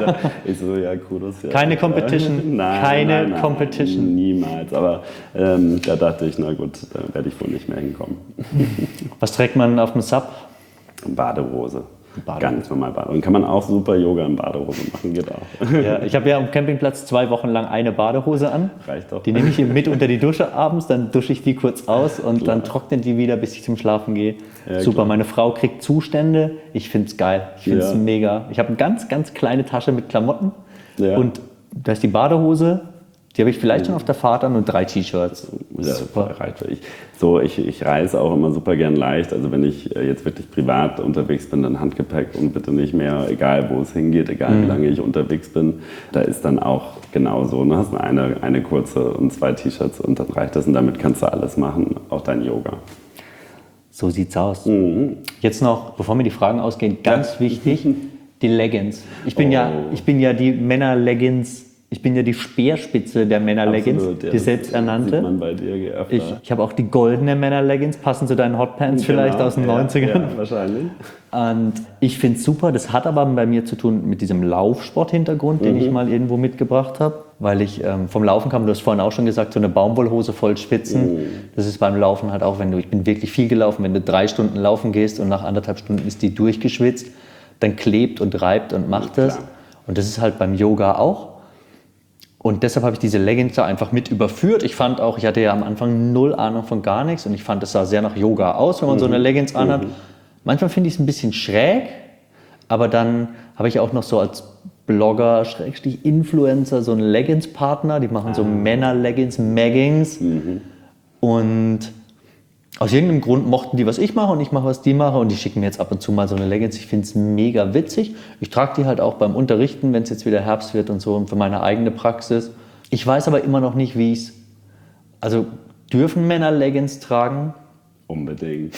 Ich so, ja, Kudos. Ja. Keine Competition, nein, keine nein, nein, Competition. Niemals, aber ähm, da dachte ich, na gut, da werde ich wohl nicht mehr hinkommen. Was trägt man auf dem Sub? Badehose. Badehose. Ganz normal Badehose. Und kann man auch super Yoga in Badehose machen, geht auch. Ja, ich habe ja am Campingplatz zwei Wochen lang eine Badehose an. Reicht doch. Die nehme ich mit unter die Dusche abends, dann dusche ich die kurz aus und klar. dann trocknet die wieder, bis ich zum Schlafen gehe. Ja, super, klar. Meine Frau kriegt Zustände. Ich finde es geil. Ich finde es ja. mega. Ich habe eine ganz, ganz kleine Tasche mit Klamotten ja. und da ist die Badehose. Die habe ich vielleicht schon auf der Fahrt an und drei T-Shirts. Ja, super. Ich, so, ich, ich reise auch immer super gern leicht. Also wenn ich jetzt wirklich privat unterwegs bin, dann Handgepäck und bitte nicht mehr, egal wo es hingeht, egal mhm. wie lange ich unterwegs bin. Da ist dann auch genauso. Du hast eine, eine kurze und zwei T-Shirts und dann reicht das. Und damit kannst du alles machen, auch dein Yoga. So sieht's aus. Mhm. Jetzt noch, bevor mir die Fragen ausgehen, ganz ja. wichtig, die Leggings. Ich bin, oh. ja, ich bin ja die Männer-Leggings. Ich bin ja die Speerspitze der Männer-Leggings, ja, die selbsternannte. Sieht man bei dir ich ich habe auch die goldene Männer-Leggings, passend zu deinen Hotpants genau, vielleicht aus den ja, neunzigern. Ja, wahrscheinlich. Und ich finde es super, das hat aber bei mir zu tun mit diesem Laufsport-Hintergrund, den mhm. ich mal irgendwo mitgebracht habe. Weil ich ähm, vom Laufen kam, du hast vorhin auch schon gesagt, so eine Baumwollhose voll schwitzen. Mhm. Das ist beim Laufen halt auch, wenn du, ich bin wirklich viel gelaufen, wenn du drei Stunden laufen gehst und nach anderthalb Stunden ist die durchgeschwitzt, dann klebt und reibt und macht das. Klar. Und das ist halt beim Yoga auch. Und deshalb habe ich diese Leggings da einfach mit überführt. Ich fand auch, ich hatte ja am Anfang null Ahnung von gar nichts und ich fand, es sah sehr nach Yoga aus, wenn man mhm. so eine Leggings anhat. Mhm. Manchmal finde ich es ein bisschen schräg, aber dann habe ich auch noch so als Blogger, Schrägstrich Influencer, so einen Leggings-Partner, die machen so ah. Männer-Leggings, Maggings. Mhm. Und aus irgendeinem Grund mochten die, was ich mache und ich mache, was die mache und die schicken mir jetzt ab und zu mal so eine Leggings. Ich finde es mega witzig. Ich trage die halt auch beim Unterrichten, wenn es jetzt wieder Herbst wird und so und für meine eigene Praxis. Ich weiß aber immer noch nicht, wie ich es... Also dürfen Männer Leggings tragen? Unbedingt.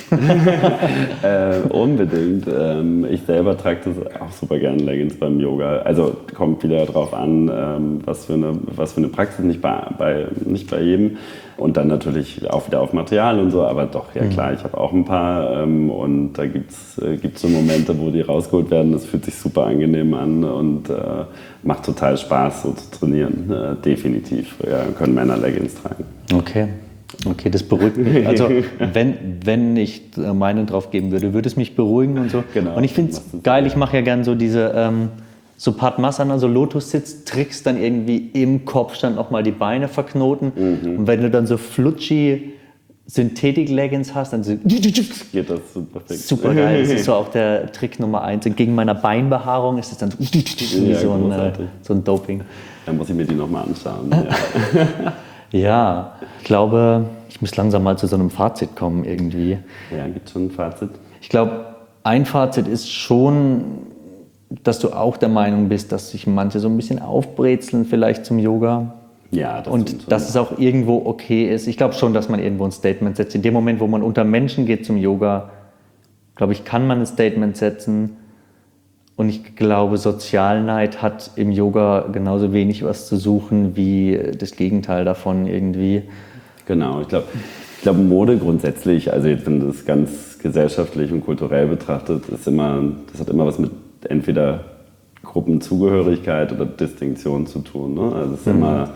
äh, unbedingt. Ähm, ich selber trage das auch super gerne Leggings beim Yoga. Also kommt wieder drauf an, ähm, was, für eine, was für eine Praxis, nicht bei, bei, nicht bei jedem. Und dann natürlich auch wieder auf Material und so, aber doch, ja klar, ich habe auch ein paar ähm, und da gibt es äh, gibt's so Momente, wo die rausgeholt werden. Das fühlt sich super angenehm an und äh, macht total Spaß, so zu trainieren. Äh, definitiv ja, können Männer Leggings tragen. Okay. Okay, das beruhigt mich. Also wenn, wenn ich meinen drauf geben würde, würde es mich beruhigen und so. Genau. Und ich finde es geil, ich mache ja gern so diese ähm, so Padmasana, so Lotus-Sitz-Tricks, dann irgendwie im Kopfstand nochmal die Beine verknoten. Mhm. Und wenn du dann so flutschi Synthetik-Leggings hast, dann so geht das super fix. Super geil. Das ist so auch der Trick Nummer eins. Und gegen meiner Beinbehaarung ist es dann so, wie Ja, so, ein, äh, so ein Doping. Dann muss ich mir die nochmal anschauen. Ja. Ja, ich glaube, ich muss langsam mal zu so einem Fazit kommen irgendwie. Ja, gibt es schon ein Fazit? Ich glaube, ein Fazit ist schon, dass du auch der Meinung bist, dass sich manche so ein bisschen aufbrezeln vielleicht zum Yoga. Ja, das Und dass es auch irgendwo okay ist. Ich glaube schon, dass man irgendwo ein Statement setzt. In dem Moment, wo man unter Menschen geht zum Yoga, glaube ich, kann man ein Statement setzen. Und ich glaube, Sozialneid hat im Yoga genauso wenig was zu suchen wie das Gegenteil davon irgendwie. Genau, ich glaube, ich glaube Mode grundsätzlich, also jetzt, wenn das ganz gesellschaftlich und kulturell betrachtet, ist immer, das hat immer was mit entweder Gruppenzugehörigkeit oder Distinktion zu tun. Ne? Also es ist mhm. immer,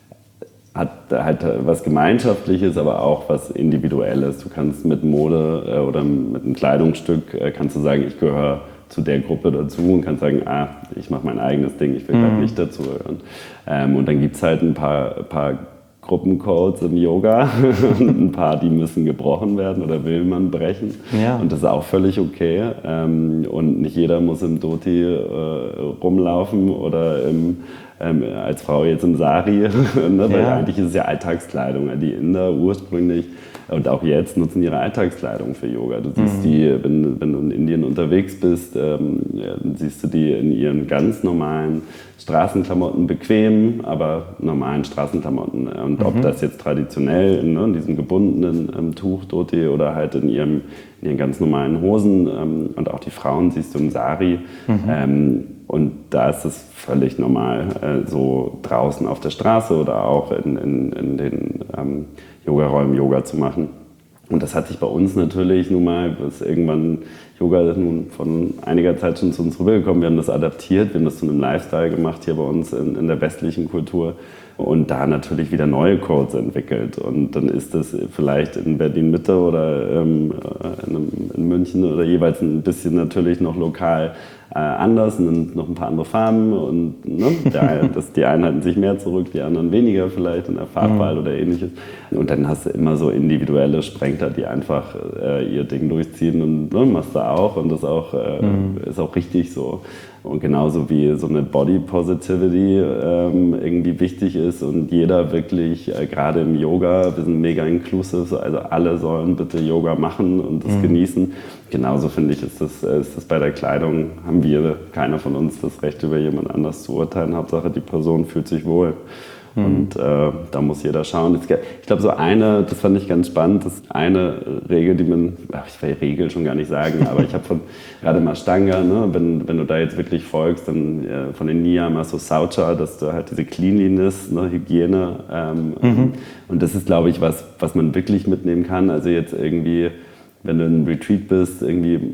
hat halt was Gemeinschaftliches, aber auch was Individuelles. Du kannst mit Mode oder mit einem Kleidungsstück, kannst du sagen, ich gehöre zu der Gruppe dazu und kannst sagen, ah, ich mache mein eigenes Ding, ich will mhm. halt nicht dazugehören. Ähm, und dann gibt es halt ein paar, paar Gruppencodes im Yoga, ein paar, die müssen gebrochen werden oder will man brechen. Ja. Und das ist auch völlig okay. Ähm, und nicht jeder muss im Dhoti äh, rumlaufen oder im, ähm, als Frau jetzt im Sari, ne? Weil ja. eigentlich ist es ja Alltagskleidung. Die Inder ursprünglich und auch jetzt nutzen ihre Alltagskleidung für Yoga. Du siehst mhm. die, wenn, wenn du in Indien unterwegs bist, ähm, dann siehst du die in ihren ganz normalen Straßenklamotten, bequem, aber normalen Straßenklamotten. Und mhm. ob das jetzt traditionell in, ne, in diesem gebundenen ähm, Tuch, Dhoti, oder halt in, ihrem, in ihren ganz normalen Hosen, ähm, und auch die Frauen siehst du im Sari. Mhm. Ähm, und da ist es völlig normal, äh, so draußen auf der Straße oder auch in, in, in den ähm, Yoga-Räumen Yoga zu machen. Und das hat sich bei uns natürlich nun mal, bis irgendwann Yoga nun von einiger Zeit schon zu uns rübergekommen. Wir haben das adaptiert, wir haben das zu einem Lifestyle gemacht hier bei uns in, in der westlichen Kultur und da natürlich wieder neue Codes entwickelt. Und dann ist das vielleicht in Berlin-Mitte oder ähm, in, in München oder jeweils ein bisschen natürlich noch lokal äh, anders und noch ein paar andere Farben. Und ne, der, das, die einen halten sich mehr zurück, die anderen weniger vielleicht in der Farbwahl mhm. oder ähnliches. Und dann hast du immer so individuelle Sprengter, die einfach äh, ihr Ding durchziehen und ne, machst du auch. Und das auch, äh, mhm. ist auch richtig so. Und genauso wie so eine Body Positivity ähm, irgendwie wichtig ist und jeder wirklich, äh, gerade im Yoga, wir sind mega inclusive, also alle sollen bitte Yoga machen und das mhm. genießen. Genauso finde ich, ist das, ist das bei der Kleidung, haben wir, keiner von uns, das Recht über jemand anders zu urteilen. Hauptsache die Person fühlt sich wohl. Mhm. Und äh, da muss jeder schauen. Ich glaube, so eine, das fand ich ganz spannend, das ist eine Regel, die man, ach, ich will Regel schon gar nicht sagen, aber ich habe von gerade mal Ashtanga, ne, wenn, wenn du da jetzt wirklich folgst, dann äh, von den Niyamas so Saucha, dass du halt diese Cleanliness, ne, Hygiene, ähm, mhm. und das ist, glaube ich, was, was man wirklich mitnehmen kann. Also jetzt irgendwie, wenn du in einem Retreat bist, irgendwie äh,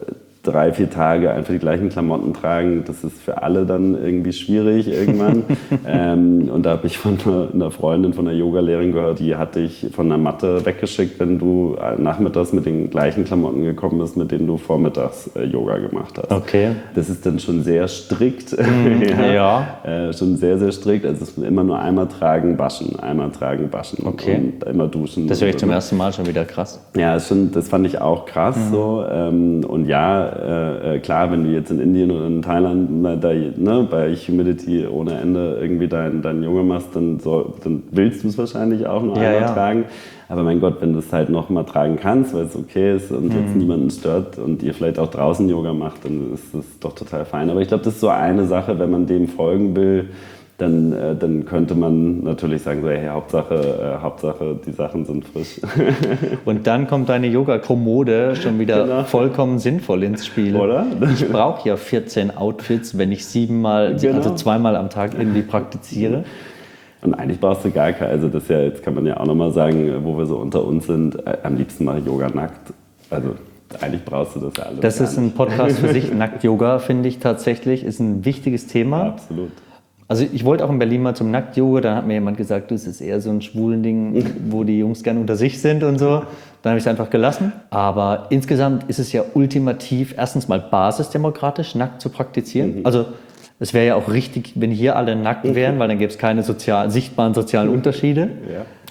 drei, vier Tage einfach die gleichen Klamotten tragen, das ist für alle dann irgendwie schwierig irgendwann. ähm, und da habe ich von einer, einer Freundin, von einer Yogalehrerin gehört, die hat dich von der Matte weggeschickt, wenn du nachmittags mit den gleichen Klamotten gekommen bist, mit denen du vormittags äh, Yoga gemacht hast. Okay. Das ist dann schon sehr strikt. Mm, ja. ja. Äh, schon sehr, sehr strikt. Also es ist immer nur einmal tragen, waschen, einmal tragen, waschen okay. und immer duschen. Das höre ich zum ersten Mal schon wieder krass. Ja, ist schon, das fand ich auch krass mhm. so. Ähm, und ja, Äh, klar, wenn du jetzt in Indien oder in Thailand da, ne, bei Humidity ohne Ende irgendwie dein, dein Junge machst, dann, so, dann willst du es wahrscheinlich auch noch ja, einmal ja. tragen. Aber mein Gott, wenn du es halt noch mal tragen kannst, weil es okay ist und mhm. jetzt niemanden stört und ihr vielleicht auch draußen Yoga macht, dann ist das doch total fein. Aber ich glaube, das ist so eine Sache, wenn man dem folgen will, Dann, äh, dann könnte man natürlich sagen, so, hey, Hauptsache, äh, Hauptsache, die Sachen sind frisch. Und dann kommt deine Yoga-Kommode schon wieder genau. vollkommen sinnvoll ins Spiel. Oder? Ich brauche ja vierzehn Outfits, wenn ich siebenmal, genau. also zweimal am Tag irgendwie praktiziere. Und eigentlich brauchst du gar keine, also das ist ja, jetzt kann man ja auch nochmal sagen, wo wir so unter uns sind, äh, am liebsten mache ich Yoga nackt. Also eigentlich brauchst du das ja alles. Das ist ein Podcast für sich. Nackt-Yoga, finde ich tatsächlich, ist ein wichtiges Thema. Ja, absolut. Also ich wollte auch in Berlin mal zum Nackt-Yoga, dann hat mir jemand gesagt, das ist eher so ein schwulen Ding, wo die Jungs gerne unter sich sind und so. Dann habe ich es einfach gelassen. Aber insgesamt ist es ja ultimativ, erstens mal basisdemokratisch, nackt zu praktizieren. Mhm. Also es wäre ja auch richtig, wenn hier alle nackt wären, weil dann gäbe es keine sozial, sichtbaren sozialen Unterschiede. Ja.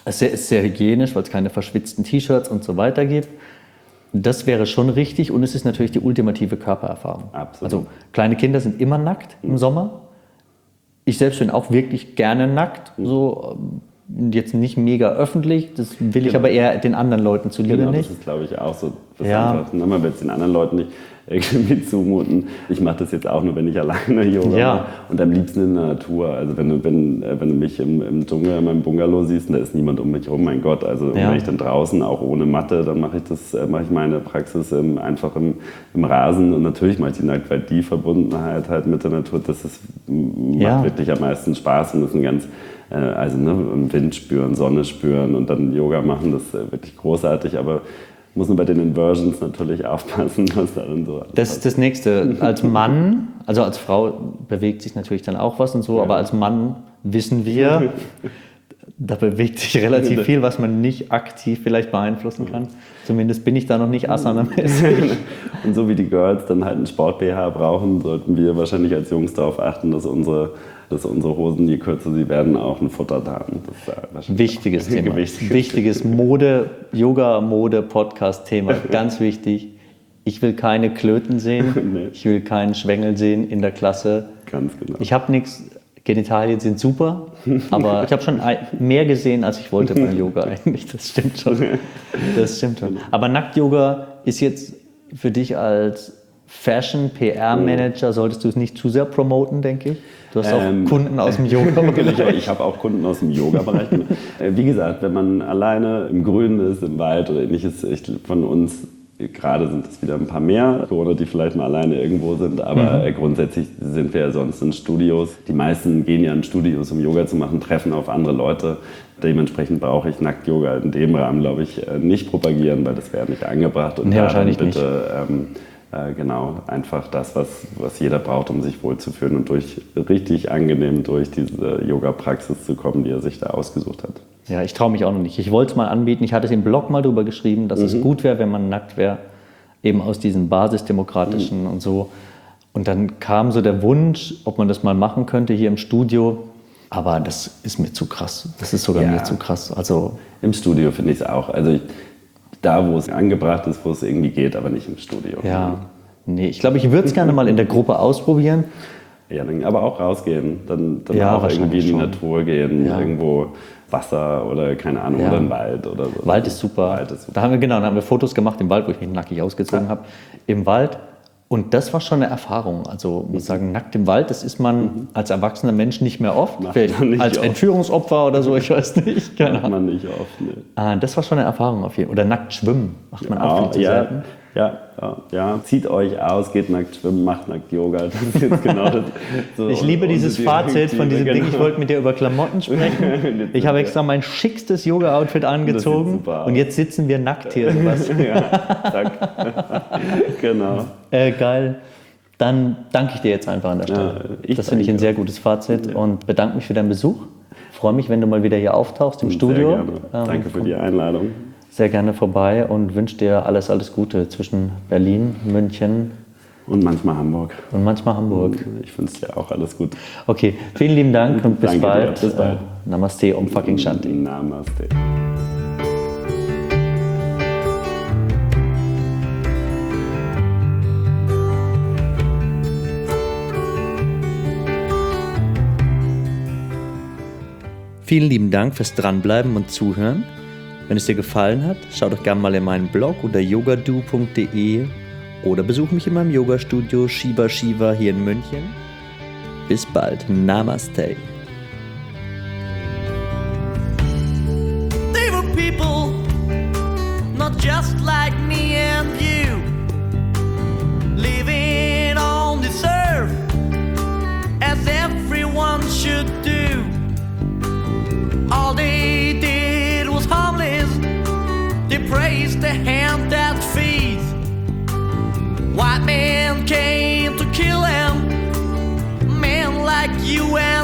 Es ist sehr hygienisch, weil es keine verschwitzten T-Shirts und so weiter gibt. Das wäre schon richtig und es ist natürlich die ultimative Körpererfahrung. Absolut. Also kleine Kinder sind immer nackt im Sommer. Ich selbst bin auch wirklich gerne nackt, so jetzt nicht mega öffentlich, das will ich genau. aber eher den anderen Leuten zuliebe genau, nicht. Das ist, glaube ich, auch so. Das ja. einfach, ne, man will es den anderen Leuten nicht irgendwie zumuten. Ich mache das jetzt auch nur, wenn ich alleine Yoga ja. mache und am liebsten in der Natur. Also wenn du, wenn, wenn du mich im, im Dschungel in meinem Bungalow siehst, da ist niemand um mich herum, mein Gott. Also ja. wenn ich dann draußen, auch ohne Matte, dann mache ich das, mache ich meine Praxis im, einfach im, im Rasen und natürlich mache ich die nackt, weil die Verbundenheit halt mit der Natur, das ist, macht ja. wirklich am meisten Spaß und das ist ein ganz also ne, Wind spüren, Sonne spüren und dann Yoga machen, das ist wirklich großartig, aber muss nur bei den Inversions natürlich aufpassen, was da dann so. Das ist das Nächste. Als Mann, also als Frau bewegt sich natürlich dann auch was und so, ja. aber als Mann wissen wir, da bewegt sich relativ viel, was man nicht aktiv vielleicht beeinflussen kann. Zumindest bin ich da noch nicht asana-mäßig. Und so wie die Girls dann halt einen Sport-B H brauchen, sollten wir wahrscheinlich als Jungs darauf achten, dass unsere dass unsere Hosen, je kürzer sie werden, auch ein Futter haben. Das ist wichtiges Thema. Wichtiges Mode, Yoga-Mode-Podcast-Thema. Ganz wichtig. Ich will keine Klöten sehen. Nee. Ich will keinen Schwengel sehen in der Klasse. Ganz genau. Ich habe nichts. Genitalien sind super, aber ich habe schon mehr gesehen, als ich wollte beim Yoga eigentlich. Das stimmt schon. Das stimmt schon. Aber Nackt-Yoga ist jetzt für dich als Fashion-P R-Manager, solltest du es nicht zu sehr promoten, denke ich? Du hast auch ähm, Kunden aus dem Yoga-Bereich. Ich, ich habe auch Kunden aus dem Yoga-Bereich. Wie gesagt, wenn man alleine im Grünen ist, im Wald oder ähnliches, ich, von uns, gerade sind es wieder ein paar mehr, oder die vielleicht mal alleine irgendwo sind, aber mhm. grundsätzlich sind wir ja sonst in Studios. Die meisten gehen ja in Studios, um Yoga zu machen, treffen auf andere Leute. Dementsprechend brauche ich Nackt-Yoga in dem Rahmen, glaube ich, nicht propagieren, weil das wäre nicht angebracht. Und nee, wahrscheinlich bitte, nicht. Ähm, Äh, genau, einfach das, was, was jeder braucht, um sich wohlzufühlen und durch richtig angenehm durch diese Yoga-Praxis zu kommen, die er sich da ausgesucht hat. Ja, ich traue mich auch noch nicht. Ich wollte es mal anbieten. Ich hatte es im Blog mal drüber geschrieben, dass mhm. es gut wäre, wenn man nackt wäre, eben aus diesen basisdemokratischen mhm. und so. Und dann kam so der Wunsch, ob man das mal machen könnte hier im Studio. Aber das ist mir zu krass. Das ist sogar ja. mir zu krass. Also im Studio finde ich es auch. Also ich, da, wo es angebracht ist, wo es irgendwie geht, aber nicht im Studio. Ja, nee, ich glaube, ich würde es gerne mal in der Gruppe ausprobieren. Ja, dann, aber auch rausgehen, dann, dann ja, auch irgendwie in die schon. Natur gehen, ja. irgendwo Wasser oder keine Ahnung, ja. oder ein Wald oder so. Wald ist super. Wald ist super. Da haben wir, genau, da haben wir Fotos gemacht im Wald, wo ich mich nackig ausgezogen ja. habe, im Wald. Und das war schon eine Erfahrung. Also ich muss sagen, nackt im Wald, das ist man mhm. als erwachsener Mensch nicht mehr oft. Vielleicht nicht als oft. Entführungsopfer oder so, ich weiß nicht. Genau. Macht man nicht oft. Nee. Ah, das war schon eine Erfahrung auf jeden Fall. Oder nackt schwimmen macht man ja, auch viel zu ja, selten. Ja, ja, ja, zieht euch aus, geht nackt schwimmen, macht nackt Yoga. Das ist jetzt genau das. So ich liebe dieses Fazit von diesem genau. Ding. Ich wollte mit dir über Klamotten sprechen. Ich habe extra mein schickstes Yoga-Outfit angezogen und jetzt sitzen wir nackt hier. Sowas. Ja, zack. Genau. Äh, geil. Dann danke ich dir jetzt einfach an der Stelle. Ja, das finde ich ein sehr gutes Fazit ja. und bedanke mich für deinen Besuch. Freue mich, wenn du mal wieder hier auftauchst im sehr Studio. Gerne. Danke ähm, für die Einladung. Sehr gerne vorbei und wünsche dir alles, alles Gute zwischen Berlin, München und manchmal Hamburg. Und manchmal Hamburg. Ich wünsche dir auch alles gut. Okay, vielen lieben Dank und bis Danke bald. Dir. Bis bald. Äh, Namaste, Om fucking Shanti. Namaste. Vielen lieben Dank fürs Dranbleiben und Zuhören. Wenn es dir gefallen hat, schau doch gerne mal in meinen Blog unter yogadu punkt de oder besuch mich in meinem Yoga-Studio Shiva Shiva hier in München. Bis bald. Namaste. They were people, not just like me and you, living on this earth as everyone should do. All they did was harmless. They praised the hand that feeds. White men came to kill them, men like you and